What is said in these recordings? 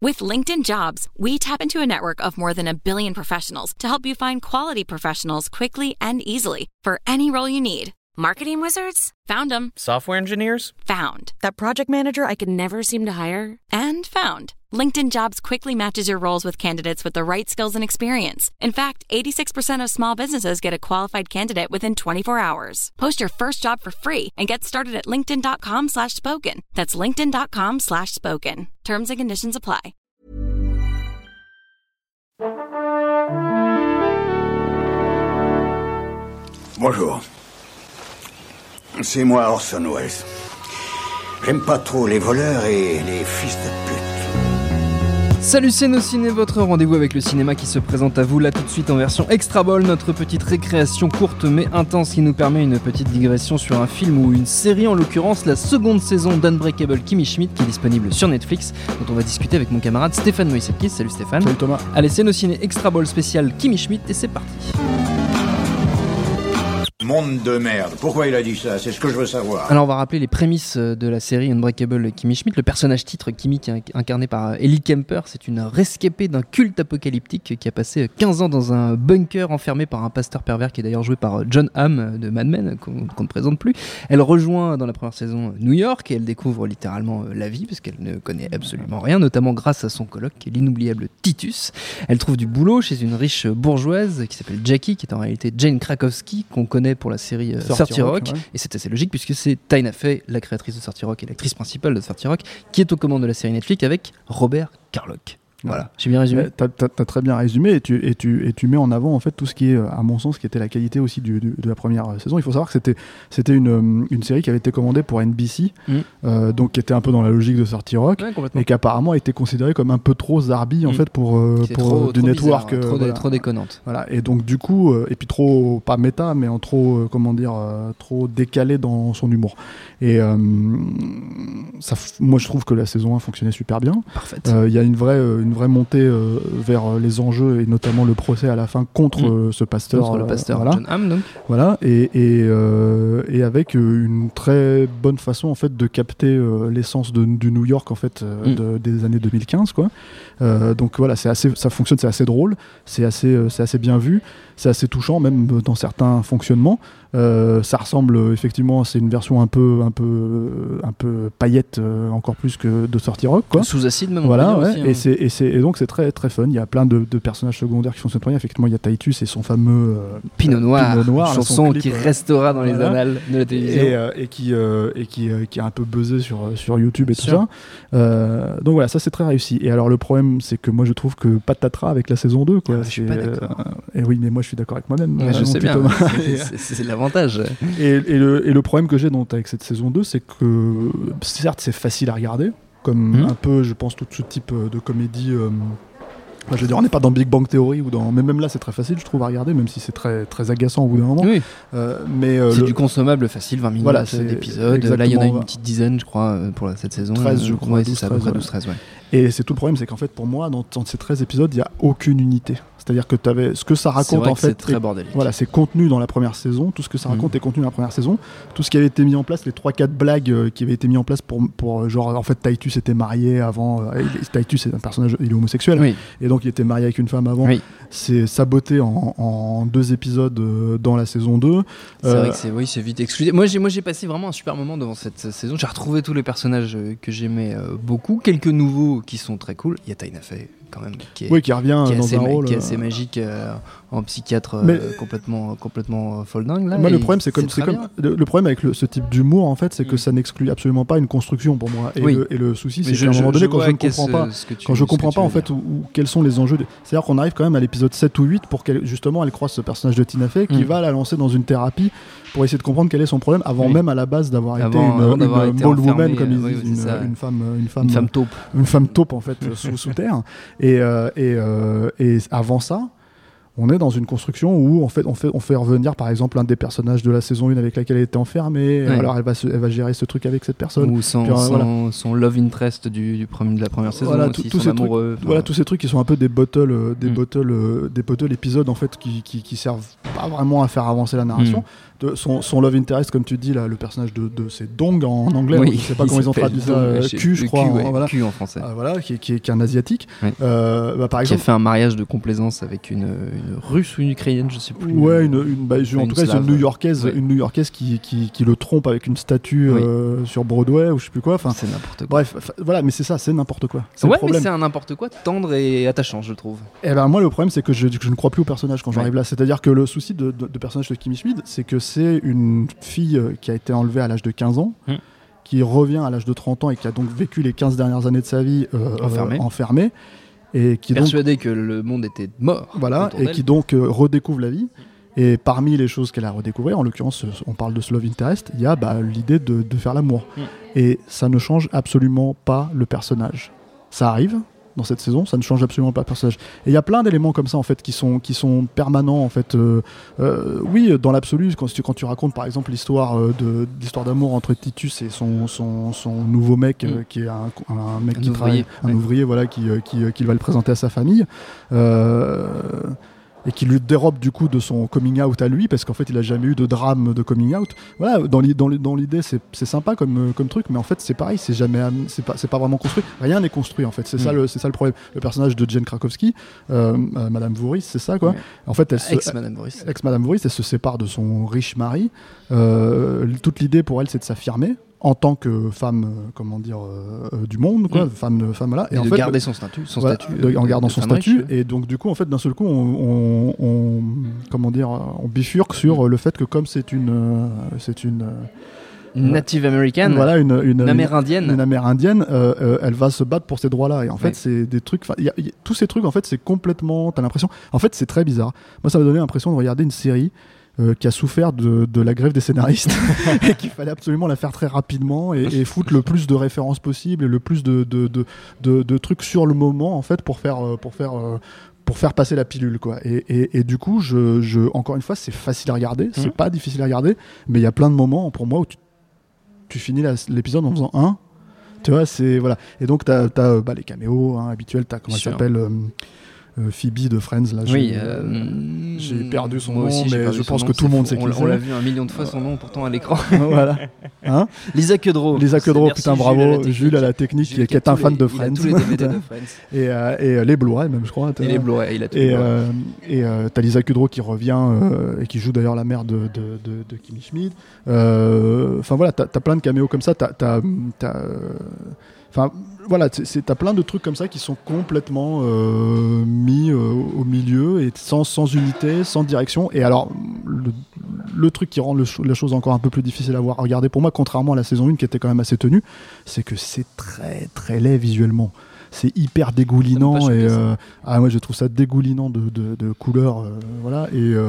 With LinkedIn Jobs, we tap into a network of more than 1 billion professionals to help you find quality professionals quickly and easily for any role you need. Marketing wizards? Found them. Software engineers? Found. That project manager I could never seem to hire? And found. LinkedIn Jobs quickly matches your roles with candidates with the right skills and experience. In fact, 86% of small businesses get a qualified candidate within 24 hours. Post your first job for free and get started at linkedin.com/spoken. That's linkedin.com/spoken. Terms and conditions apply. Bonjour. C'est moi Orson Welles. J'aime pas trop les voleurs et les fils de pute. Salut, c'est Nos Ciné, votre rendez-vous avec le cinéma qui se présente à vous là tout de suite en version Extra Ball, notre petite récréation courte mais intense qui nous permet une petite digression sur un film ou une série, en l'occurrence la seconde saison d'Unbreakable Kimmy Schmidt qui est disponible sur Netflix, dont on va discuter avec mon camarade Stéphane Moïsekis. Salut Stéphane. Salut Thomas. Allez, c'est Nos Ciné Extra Ball spécial Kimmy Schmidt et c'est parti. Monde de merde. Pourquoi il a dit ça? C'est ce que je veux savoir. Alors on va rappeler les prémices de la série Unbreakable Kimmy Schmidt. Le personnage titre Kimmy, qui est incarné par Ellie Kemper, c'est une rescapée d'un culte apocalyptique qui a passé 15 ans dans un bunker enfermé par un pasteur pervers qui est d'ailleurs joué par John Hamm de Mad Men, qu'on ne présente plus. Elle rejoint dans la première saison New York et elle découvre littéralement la vie parce qu'elle ne connaît absolument rien, notamment grâce à son coloc, l'inoubliable Titus. Elle trouve du boulot chez une riche bourgeoise qui s'appelle Jackie, qui est en réalité Jane Krakowski, qu'on connaît pour la série 30 Rock, ouais. Et c'est assez logique puisque c'est Tina Fey, la créatrice de 30 Rock et l'actrice principale de 30 Rock, qui est aux commandes de la série Netflix avec Robert Carlock. Voilà, j'ai bien résumé. T'as très bien résumé et tu mets en avant en fait tout ce qui est, à mon sens, qui était la qualité aussi de la première saison. Il faut savoir que c'était une série qui avait été commandée pour NBC, donc qui était un peu dans la logique de 30 Rock, ouais, et qui apparemment a été considérée comme un peu trop zarbi en fait pour du network, bizarre, trop déconnante. Voilà, et donc du coup, et puis trop pas méta, mais en trop trop décalé dans son humour. Et moi je trouve que la saison 1 fonctionnait super bien. Parfaite. Il y a une vraie montée vers les enjeux et notamment le procès à la fin contre ce pasteur, le pasteur voilà. John Hamm, donc. Voilà, et avec une très bonne façon en fait de capter l'essence du New York en fait des années 2015 quoi. Donc voilà, ça fonctionne, c'est assez drôle, c'est assez bien vu, c'est assez touchant même dans certains fonctionnements. Ça ressemble effectivement, c'est une version un peu paillette, encore plus que de 30 Rock quoi. Sous acide même. Voilà, ouais, aussi, hein. Et donc c'est très très fun. Il y a plein de personnages secondaires qui fonctionnent très bien. Effectivement, il y a Titus et son fameux Pinot Noir, chanson qui restera dans les annales de la télévision et qui a un peu buzzé sur YouTube et tout ça. Donc voilà, ça c'est très réussi. Et alors le problème, c'est que moi je trouve que patatras avec la saison 2 quoi. Je suis pas d'accord. Et oui, mais moi je suis d'accord avec moi-même. Ouais, je sais bien. C'est l'avantage. Et le problème que j'ai avec cette saison 2, c'est que certes c'est facile à regarder, comme un peu je pense tout ce type de comédie. Je veux dire, on n'est pas dans Big Bang Theory mais même là c'est très facile je trouve à regarder, même si c'est très très agaçant au bout d'un moment. Oui. Mais c'est du consommable facile, 20 minutes voilà, d'épisode. Là il y en a une petite dizaine je crois pour cette saison. 13 je crois. Ouais, c'est ça, à peu près 12-13 ouais. Et c'est tout le problème, c'est qu'en fait pour moi dans ces 13 épisodes il n'y a aucune unité. C'est-à-dire que ce que ça raconte en fait, c'est très bordélique. Voilà, c'est contenu dans la première saison. Tout ce que ça raconte est contenu dans la première saison. Tout ce qui avait été mis en place, les 3-4 blagues qui avaient été mis en place pour genre en fait Titus était marié avant. Titus c'est un personnage, il est homosexuel, oui. Et donc il était marié avec une femme avant. Oui. C'est saboté en 2 épisodes dans la saison 2. C'est vrai que c'est vite exclusif. Moi j'ai passé vraiment un super moment devant cette saison. J'ai retrouvé tous les personnages que j'aimais beaucoup. Quelques nouveaux qui sont très cool. Il y a Tina Fey quand même qui revient dans un rôle qui est assez magique en psychiatre, complètement folle dingue là. Moi le problème le problème avec ce type d'humour en fait, c'est que ça n'exclut absolument pas une construction pour moi. Et le souci c'est qu'à un moment donné quand je ne comprends pas en fait quels sont les enjeux c'est-à-dire qu'on arrive quand même à l'épisode 7 ou 8 pour qu'elle justement elle croise ce personnage de Tina Fey qui va la lancer dans une thérapie pour essayer de comprendre quel est son problème avant même à la base d'avoir été une bold woman comme ils disent, une femme taupe en fait sous terre et avant ça On est dans une construction où on fait revenir par exemple un des personnages de la saison 1 avec laquelle elle était enfermée. Ouais. Alors elle va gérer ce truc avec cette personne. Ou son love interest de la première saison, voilà, aussi, tous son ces amoureux. trucs, voilà, tous ces trucs qui sont un peu des bottles épisodes en fait qui servent pas vraiment à faire avancer la narration. Son love interest, comme tu dis là, le personnage de c'est Dong en anglais. Oui, je sais pas comment ils ont traduit ça. Q, je crois. Voilà. Q en français. Voilà, qui est un asiatique. Ouais. Par Qui a exemple. fait un mariage de complaisance avec une russe ou une ukrainienne, je sais plus. Ouais, en tout cas, c'est une New-Yorkaise, ouais. une New-Yorkaise qui le trompe avec une statue sur Broadway ou je sais plus quoi. Enfin, c'est n'importe quoi. Bref, voilà, mais c'est ça, c'est n'importe quoi. C'est ouais, le problème. mais c'est un n'importe quoi tendre et attachant, je trouve. Et ben moi, le problème, c'est que je ne crois plus au personnage quand j'arrive là. C'est-à-dire que le souci de personnage de Kimmy Schmid, c'est que c'est une fille qui a été enlevée à l'âge de 15 ans. Qui revient à l'âge de 30 ans et qui a donc vécu les 15 dernières années de sa vie enfermée. Et qui persuadée que le monde était mort. Voilà, et qui donc redécouvre la vie. Et parmi les choses qu'elle a redécouvert, en l'occurrence, on parle de ce love interest, il y a l'idée de faire l'amour. Et ça ne change absolument pas le personnage. Ça arrive dans cette saison, ça ne change absolument pas le personnage. Et il y a plein d'éléments comme ça en fait qui sont permanents en fait. Oui, dans l'absolu, quand tu racontes par exemple l'histoire d'amour entre Titus et son nouveau mec qui est un mec qui travaille, un ouvrier, voilà, qui va le présenter à sa famille. Et qui lui dérobe du coup de son coming out à lui parce qu'en fait il a jamais eu de drame de coming out. Voilà, dans l'idée c'est sympa comme truc, mais en fait c'est pareil, c'est pas vraiment construit. Rien n'est construit en fait. C'est ça le problème. Le personnage de Jane Krakowski, Madame Voorhees, c'est ça quoi. Ouais. En fait ex-Madame Voorhees, elle se sépare de son riche mari. Toute l'idée pour elle c'est de s'affirmer en tant que femme, du monde, quoi, femme là, et en fait, garder son statut, en gardant son statut, et donc du coup, en fait, d'un seul coup, on bifurque sur le fait que comme c'est une Native American, voilà, une amérindienne, elle va se battre pour ces droits-là. Et en fait, c'est des trucs. Tous ces trucs, en fait, c'est complètement. T'as l'impression. En fait, c'est très bizarre. Moi, ça m'a donné l'impression de regarder une série. Qui a souffert de la grève des scénaristes et qu'il fallait absolument la faire très rapidement et foutre le plus de références possible et le plus de trucs sur le moment en fait pour faire passer la pilule quoi. Et du coup encore une fois c'est facile à regarder, c'est pas difficile à regarder, mais il y a plein de moments pour moi où tu finis l'épisode en faisant tu vois, c'est voilà. Et donc t'as les caméos habituels, t'as comment ça s'appelle Phoebe de Friends là, j'ai perdu son nom, mais je pense que tout le monde sait qui c'est. On l'a vu 1 million de fois son nom pourtant à l'écran. Voilà. Lisa Kudrow, putain bravo, Jules à la technique qui est un fan de Friends. Il a tous les DVD de Friends. Et les Blu-ray même je crois. Et les Blu-ray, il a tout. Et t'as Lisa Kudrow qui revient et qui joue d'ailleurs la mère de Kimmy Schmid. Enfin voilà, t'as plein de caméos comme ça. Enfin, voilà, t'as plein de trucs comme ça qui sont complètement mis au milieu et sans unité, sans direction. Et alors, le truc qui rend la chose encore un peu plus difficile à voir, à regarder pour moi, contrairement à la saison 1 qui était quand même assez tenue, c'est que c'est très très laid visuellement. C'est hyper dégoulinant et moi je trouve ça dégoulinant de couleurs, voilà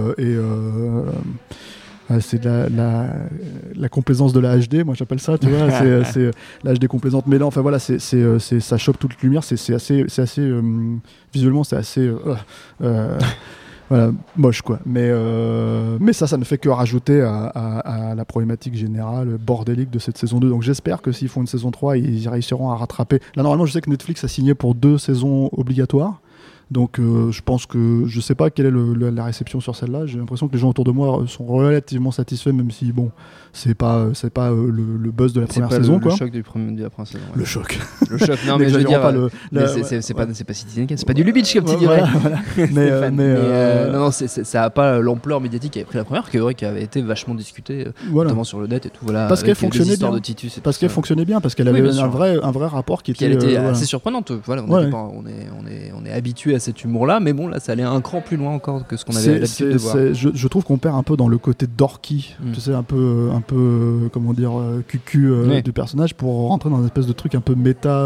c'est la complaisance de la HD, moi j'appelle ça, tu vois, c'est la HD complaisante, mais là enfin voilà, ça chope toute lumière, c'est assez visuellement c'est assez voilà, moche quoi, mais ça ne fait que rajouter à la problématique générale bordélique de cette saison 2, donc j'espère que s'ils font une saison 3 ils réussiront à rattraper. Là normalement je sais que Netflix a signé pour 2 saisons obligatoires. Donc je pense que je sais pas quelle est la réception sur celle-là. J'ai l'impression que les gens autour de moi sont relativement satisfaits, même si bon, c'est pas le buzz de la première saison quoi. Le choc de la première saison. Ouais. Le choc. Non mais je veux dire, c'est pas Citizen Kane, c'est pas du Lubitsch comme tu dirais. Voilà. Non, ça a pas l'ampleur médiatique qui avait pris la première, qui avait été vachement discutée, notamment sur le net et tout. Voilà. Parce qu'elle fonctionnait bien. Parce qu'elle fonctionnait bien, parce qu'elle avait un vrai rapport qui était. Elle était assez surprenante. Voilà, on est habitué à cet humour-là, mais bon, là, ça allait un cran plus loin encore que ce qu'on avait l'habitude de voir. Je trouve qu'on perd un peu dans le côté dorky, tu sais, un peu comment dire, cucu du personnage pour rentrer dans une espèce de truc un peu méta,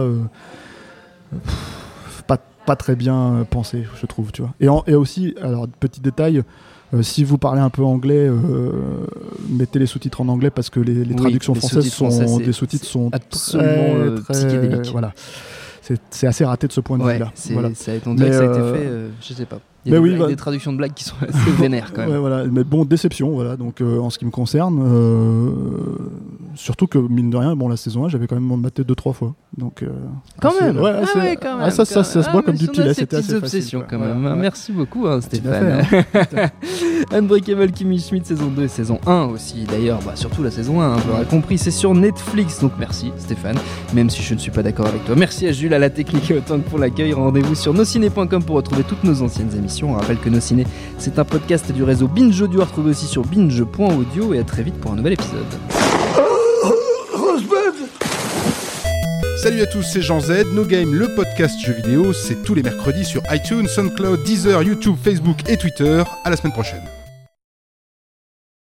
pas très bien pensé, je trouve, tu vois. Et aussi, alors, petit détail, si vous parlez un peu anglais, mettez les sous-titres en anglais parce que les traductions françaises des sous-titres sont absolument psychédéliques. Voilà. c'est assez raté de ce point de vue-là. Voilà. Ça a été fait, je sais pas. Il y a des traductions de blagues qui sont assez vénères quand même. Ouais, voilà. Mais bon, déception, voilà. Donc en ce qui me concerne, surtout que mine de rien, bon, la saison 1, j'avais quand même maté 2-3 fois. Donc quand même. Quand même. Ça se boit comme du petit lait. C'était assez obsessions facile, quand même. Voilà. Merci beaucoup, Stéphane. Unbreakable Kimmy Schmidt saison 2 et saison 1 aussi. D'ailleurs, surtout la saison 1, vous l'aurez compris, c'est sur Netflix. Donc merci Stéphane, même si je ne suis pas d'accord avec toi. Merci à Jules, à la technique et autant pour l'accueil. Rendez-vous sur nosciné.com pour retrouver toutes nos anciennes émissions. On rappelle que Nos Ciné, c'est un podcast du réseau Binge Audio à retrouver aussi sur binge.audio et à très vite pour un nouvel épisode. Salut à tous, c'est Jean Z. No Game, le podcast jeux vidéo, c'est tous les mercredis sur iTunes, SoundCloud, Deezer, YouTube, Facebook et Twitter. À la semaine prochaine.